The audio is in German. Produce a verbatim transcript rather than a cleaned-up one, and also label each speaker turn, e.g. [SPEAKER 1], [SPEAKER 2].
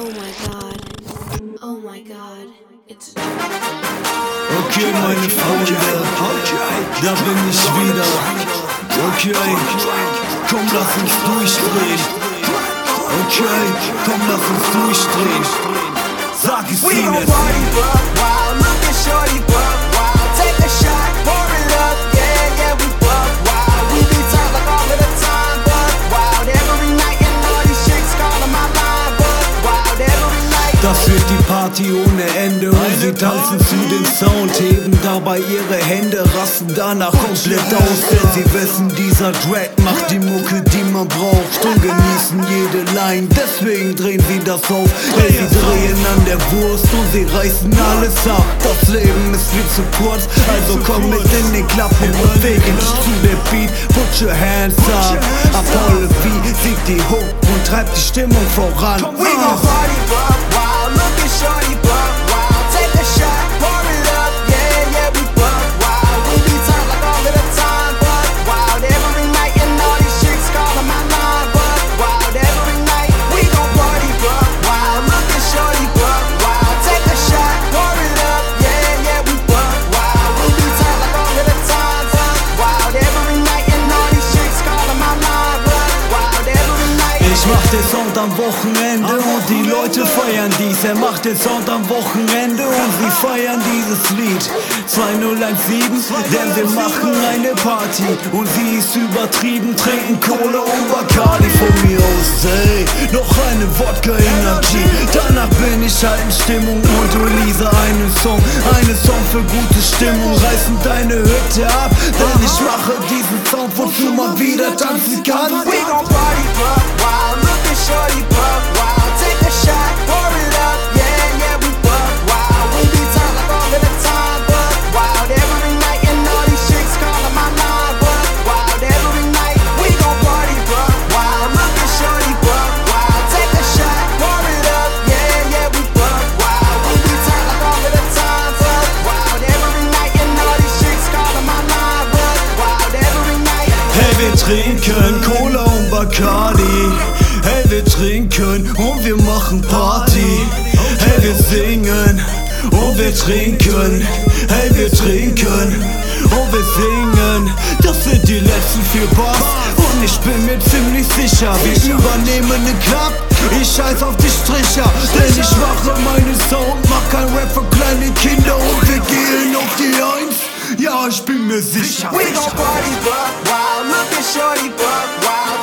[SPEAKER 1] Oh my god, oh my god, it's
[SPEAKER 2] Okay, meine Freunde, da bin ich wieder. Okay, komm, lass uns durchdrehen. Okay, komm, lass uns durchdrehen. Sag es
[SPEAKER 3] We gon'
[SPEAKER 2] ihnen.
[SPEAKER 3] party, buck wild, look at shorty, buck wild. Take a shot, pour it up, yeah, yeah, we buck wild. We be tight like all of the time, buck wild. Every night and all these chicks calling my line, buck wild. Every night.
[SPEAKER 2] Das wird die Party ohne Ende und sie tanzen zu dem Sound, heben dabei ihre Hände, rasten danach komplett aus, denn sie wissen, dieser Track macht die Mucke, die man braucht und genießen jede Line, deswegen drehen sie das auf, hey, sie drehen an der Wurst und sie reißen alles ab, das Leben ist viel zu kurz, also komm mit in den Club und bewege dich zu der Beat, put your hands up, Apollo V, sieht die Hook und treibt die Stimmung voran.
[SPEAKER 3] We gon' party, buck wild, look at shorty, buck wild. Take a shot, pour it up, yeah, yeah, we buck wild. We be tight like all of the time, buck wild. Every night and all these chicks calling my line, buck wild. Every night we gon' party, buck wild. Look at shorty, buck wild. Take a shot, pour it up, yeah, yeah, we buck wild. We be tight like all of the time, buck wild. Every night and all these chicks calling my line, buck wild. Every night.
[SPEAKER 2] Ich mach den Sound am Wochenende und die Leute feiern dies. Er macht den Sound am Wochenende und sie feiern dieses Lied. zwei null eins sieben, denn wir machen eine Party und sie ist übertrieben, trinken Cola und Bacardi von mir aus. Hey, noch eine Wodka Energy, danach bin ich halt in Stimmung und release einen Song. Einen Song für gute Stimmung, reißen deine Hütte ab, denn ich mache diesen Sound, wozu man wieder tanzen kann.
[SPEAKER 3] We gon' party, buck wild. Look at shorty, buck wild. Take a shot, pour it up, yeah, yeah, we buck wild. We be tight like all of the time, buck wild. Every night and all these chicks calling my line, buck wild. Every night we gon' party, buck wild. Look at shorty, buck wild. Take a shot, pour it up, yeah, yeah, we buck wild. We be tight like all of the time, buck wild. Every night and all these chicks calling my line, buck wild. Every night.
[SPEAKER 2] Hey, wir trinken Cola und Bacardi. Hey, wir trinken und wir machen Party. Hey, wir singen und wir trinken. Hey, wir trinken und wir singen. Das sind die letzten vier Bars und ich bin mir ziemlich sicher, wir übernehmen den Club. Ich scheiß auf die Stricher, denn ich mache meine Sound, mach kein Rap für kleine Kinder und wir gehen auf die Eins. Ja, ich bin mir sicher.
[SPEAKER 3] We gon' party, buck wild. Look at shorty, buck wild.